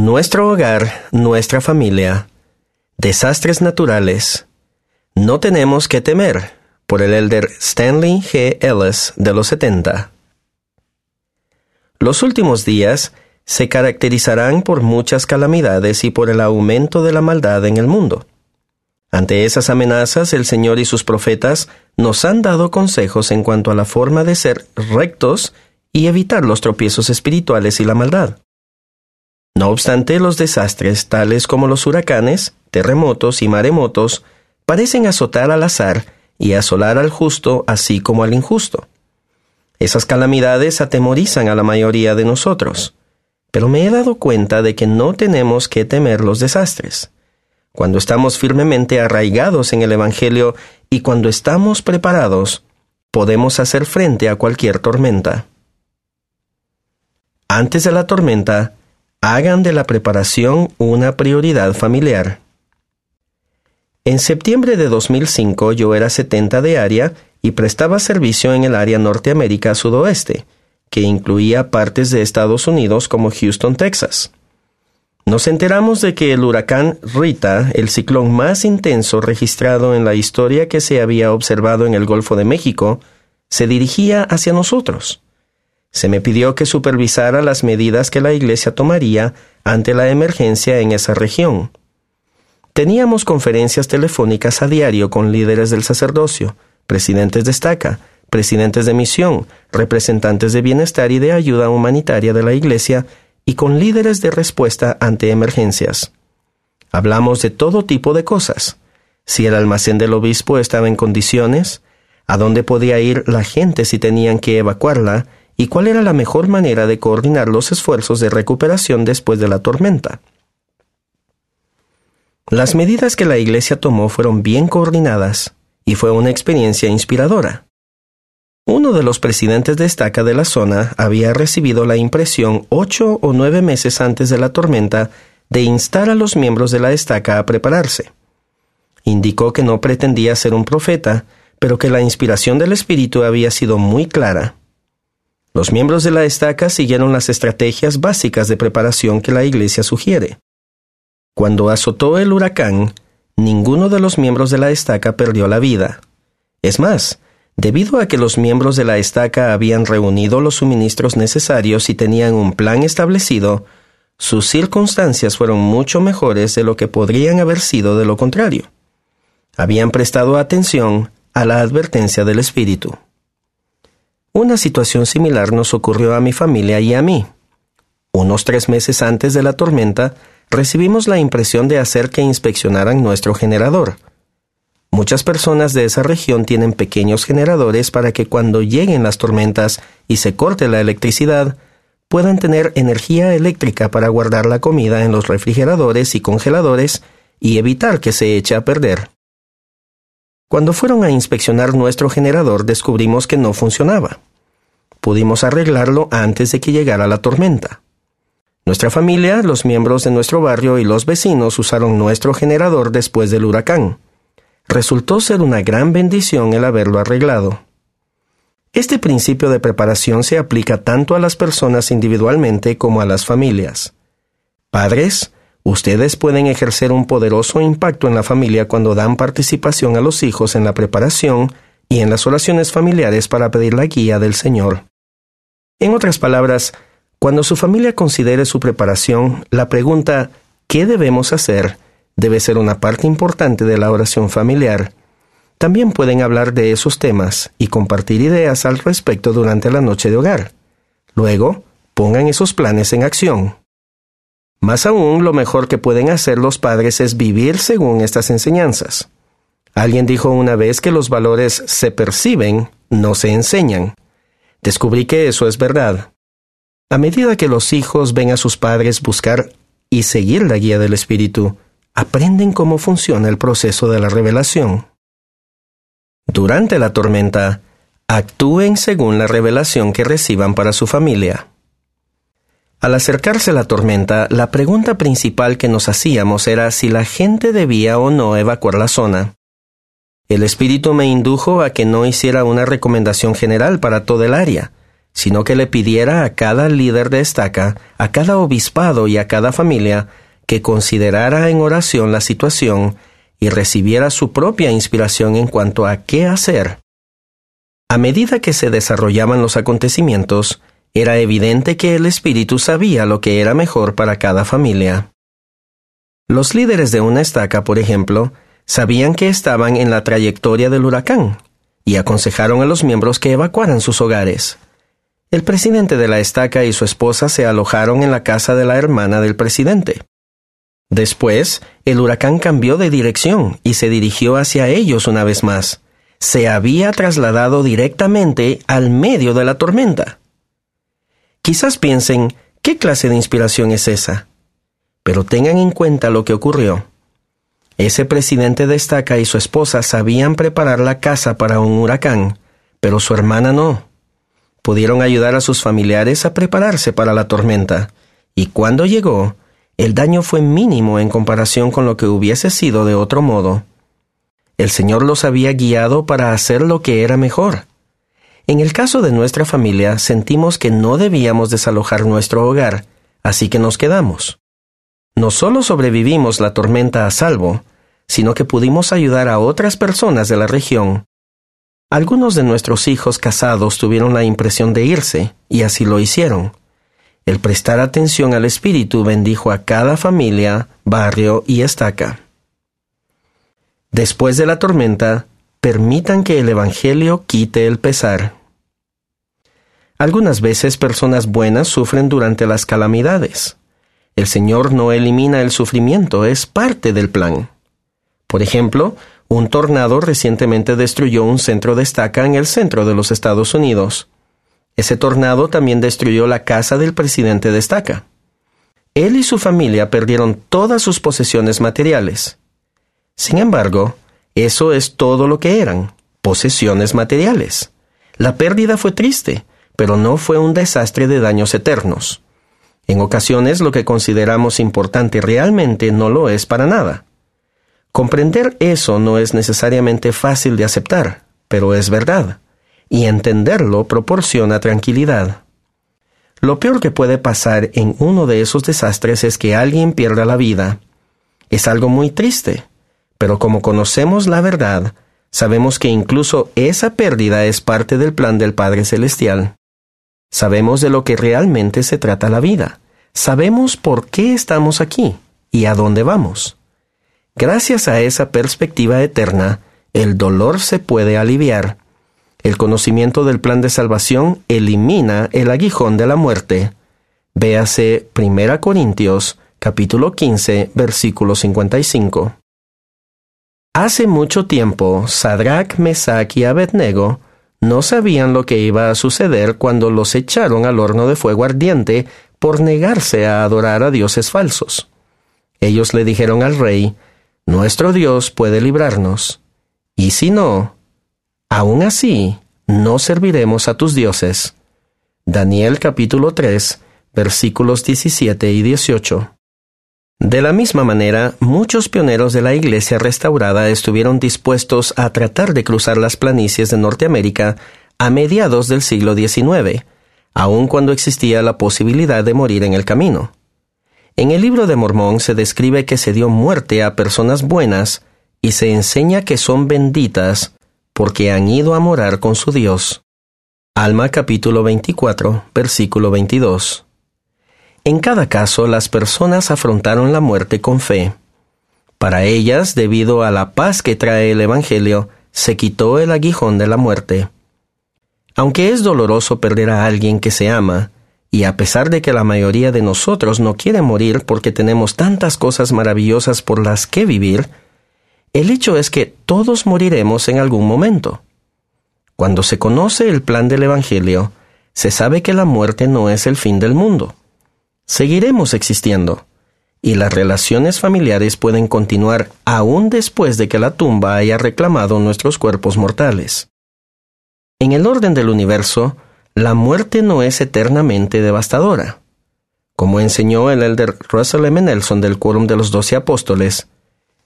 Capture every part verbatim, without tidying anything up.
Nuestro hogar, nuestra familia, desastres naturales. No tenemos que temer, por el elder Stanley G. Ellis de los setenta. Los últimos días se caracterizarán por muchas calamidades y por el aumento de la maldad en el mundo. Ante esas amenazas, el Señor y sus profetas nos han dado consejos en cuanto a la forma de ser rectos y evitar los tropiezos espirituales y la maldad. No obstante, los desastres, tales como los huracanes, terremotos y maremotos, parecen azotar al azar y asolar al justo así como al injusto. Esas calamidades atemorizan a la mayoría de nosotros, pero me he dado cuenta de que no tenemos que temer los desastres. Cuando estamos firmemente arraigados en el Evangelio y cuando estamos preparados, podemos hacer frente a cualquier tormenta. Antes de la tormenta, hagan de la preparación una prioridad familiar. En septiembre de dos mil cinco yo era setenta de área y prestaba servicio en el área Norteamérica sudoeste, que incluía partes de Estados Unidos como Houston, Texas. Nos enteramos de que el huracán Rita, el ciclón más intenso registrado en la historia que se había observado en el Golfo de México, se dirigía hacia nosotros. Se me pidió que supervisara las medidas que la iglesia tomaría ante la emergencia en esa región. Teníamos conferencias telefónicas a diario con líderes del sacerdocio, presidentes de estaca, presidentes de misión, representantes de bienestar y de ayuda humanitaria de la iglesia y con líderes de respuesta ante emergencias. Hablamos de todo tipo de cosas. Si el almacén del obispo estaba en condiciones, a dónde podía ir la gente si tenían que evacuarla, y cuál era la mejor manera de coordinar los esfuerzos de recuperación después de la tormenta. Las medidas que la iglesia tomó fueron bien coordinadas, y fue una experiencia inspiradora. Uno de los presidentes de estaca de la zona había recibido la impresión ocho o nueve meses antes de la tormenta de instar a los miembros de la estaca a prepararse. Indicó que no pretendía ser un profeta, pero que la inspiración del Espíritu había sido muy clara. Los miembros de la estaca siguieron las estrategias básicas de preparación que la iglesia sugiere. Cuando azotó el huracán, ninguno de los miembros de la estaca perdió la vida. Es más, debido a que los miembros de la estaca habían reunido los suministros necesarios y tenían un plan establecido, sus circunstancias fueron mucho mejores de lo que podrían haber sido de lo contrario. Habían prestado atención a la advertencia del Espíritu. Una situación similar nos ocurrió a mi familia y a mí. Unos tres meses antes de la tormenta, recibimos la impresión de hacer que inspeccionaran nuestro generador. Muchas personas de esa región tienen pequeños generadores para que cuando lleguen las tormentas y se corte la electricidad, puedan tener energía eléctrica para guardar la comida en los refrigeradores y congeladores y evitar que se eche a perder. Cuando fueron a inspeccionar nuestro generador, descubrimos que no funcionaba. Pudimos arreglarlo antes de que llegara la tormenta. Nuestra familia, los miembros de nuestro barrio y los vecinos usaron nuestro generador después del huracán. Resultó ser una gran bendición el haberlo arreglado. Este principio de preparación se aplica tanto a las personas individualmente como a las familias. Padres, ustedes pueden ejercer un poderoso impacto en la familia cuando dan participación a los hijos en la preparación y en las oraciones familiares para pedir la guía del Señor. En otras palabras, cuando su familia considere su preparación, la pregunta ¿qué debemos hacer? Debe ser una parte importante de la oración familiar. También pueden hablar de esos temas y compartir ideas al respecto durante la noche de hogar. Luego, pongan esos planes en acción. Más aún, lo mejor que pueden hacer los padres es vivir según estas enseñanzas. Alguien dijo una vez que los valores se perciben, no se enseñan. Descubrí que eso es verdad. A medida que los hijos ven a sus padres buscar y seguir la guía del Espíritu, aprenden cómo funciona el proceso de la revelación. Durante la tormenta, actúen según la revelación que reciban para su familia. Al acercarse la tormenta, la pregunta principal que nos hacíamos era si la gente debía o no evacuar la zona. El Espíritu me indujo a que no hiciera una recomendación general para toda el área, sino que le pidiera a cada líder de estaca, a cada obispado y a cada familia que considerara en oración la situación y recibiera su propia inspiración en cuanto a qué hacer. A medida que se desarrollaban los acontecimientos, era evidente que el Espíritu sabía lo que era mejor para cada familia. Los líderes de una estaca, por ejemplo, sabían que estaban en la trayectoria del huracán y aconsejaron a los miembros que evacuaran sus hogares. El presidente de la estaca y su esposa se alojaron en la casa de la hermana del presidente. Después, el huracán cambió de dirección y se dirigió hacia ellos una vez más. Se había trasladado directamente al medio de la tormenta. Quizás piensen, ¿qué clase de inspiración es esa? Pero tengan en cuenta lo que ocurrió. Ese presidente de estaca y su esposa sabían preparar la casa para un huracán, pero su hermana no. Pudieron ayudar a sus familiares a prepararse para la tormenta, y cuando llegó, el daño fue mínimo en comparación con lo que hubiese sido de otro modo. El Señor los había guiado para hacer lo que era mejor. En el caso de nuestra familia, sentimos que no debíamos desalojar nuestro hogar, así que nos quedamos. No solo sobrevivimos la tormenta a salvo, sino que pudimos ayudar a otras personas de la región. Algunos de nuestros hijos casados tuvieron la impresión de irse, y así lo hicieron. El prestar atención al Espíritu bendijo a cada familia, barrio y estaca. Después de la tormenta, permitan que el Evangelio quite el pesar. Algunas veces personas buenas sufren durante las calamidades. El Señor no elimina el sufrimiento, es parte del plan. Por ejemplo, un tornado recientemente destruyó un centro de estaca en el centro de los Estados Unidos. Ese tornado también destruyó la casa del presidente de estaca. Él y su familia perdieron todas sus posesiones materiales. Sin embargo, eso es todo lo que eran, posesiones materiales. La pérdida fue triste, pero no fue un desastre de daños eternos. En ocasiones lo que consideramos importante realmente no lo es para nada. Comprender eso no es necesariamente fácil de aceptar, pero es verdad, y entenderlo proporciona tranquilidad. Lo peor que puede pasar en uno de esos desastres es que alguien pierda la vida. Es algo muy triste, pero como conocemos la verdad, sabemos que incluso esa pérdida es parte del plan del Padre Celestial. Sabemos de lo que realmente se trata la vida. Sabemos por qué estamos aquí y a dónde vamos. Gracias a esa perspectiva eterna, el dolor se puede aliviar. El conocimiento del plan de salvación elimina el aguijón de la muerte. Véase Primera Corintios, capítulo quince, versículo cincuenta y cinco. Hace mucho tiempo, Sadrach, Mesach y Abednego no sabían lo que iba a suceder cuando los echaron al horno de fuego ardiente por negarse a adorar a dioses falsos. Ellos le dijeron al rey, «Nuestro Dios puede librarnos, y si no, aún así no serviremos a tus dioses». Daniel capítulo tres, versículos diecisiete y dieciocho. De la misma manera, muchos pioneros de la Iglesia restaurada estuvieron dispuestos a tratar de cruzar las planicies de Norteamérica a mediados del siglo diecinueve, aun cuando existía la posibilidad de morir en el camino. En el libro de Mormón se describe que se dio muerte a personas buenas y se enseña que son benditas porque han ido a morar con su Dios. Alma capítulo veinticuatro, versículo veintidós. En cada caso, las personas afrontaron la muerte con fe. Para ellas, debido a la paz que trae el Evangelio, se quitó el aguijón de la muerte. Aunque es doloroso perder a alguien que se ama, y a pesar de que la mayoría de nosotros no quiere morir porque tenemos tantas cosas maravillosas por las que vivir, el hecho es que todos moriremos en algún momento. Cuando se conoce el plan del Evangelio, se sabe que la muerte no es el fin del mundo. Seguiremos existiendo, y las relaciones familiares pueden continuar aún después de que la tumba haya reclamado nuestros cuerpos mortales. En el orden del universo, la muerte no es eternamente devastadora. Como enseñó el elder Russell M. Nelson del Quórum de los Doce Apóstoles,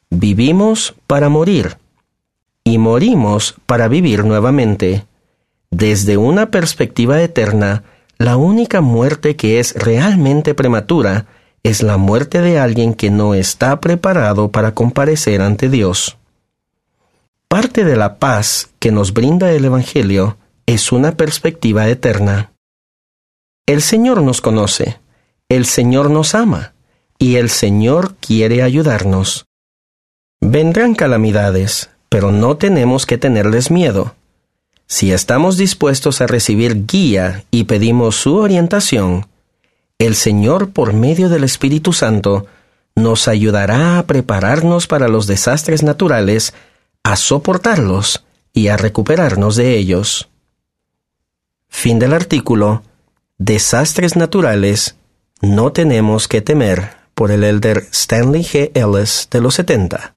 vivimos para morir, y morimos para vivir nuevamente. Desde una perspectiva eterna, la única muerte que es realmente prematura es la muerte de alguien que no está preparado para comparecer ante Dios. Parte de la paz que nos brinda el Evangelio es una perspectiva eterna. El Señor nos conoce, el Señor nos ama, y el Señor quiere ayudarnos. Vendrán calamidades, pero no tenemos que tenerles miedo. Si estamos dispuestos a recibir guía y pedimos su orientación, el Señor, por medio del Espíritu Santo, nos ayudará a prepararnos para los desastres naturales, a soportarlos y a recuperarnos de ellos. Fin del artículo. Desastres naturales, no tenemos que temer, por el elder Stanley G. Ellis de los setenta.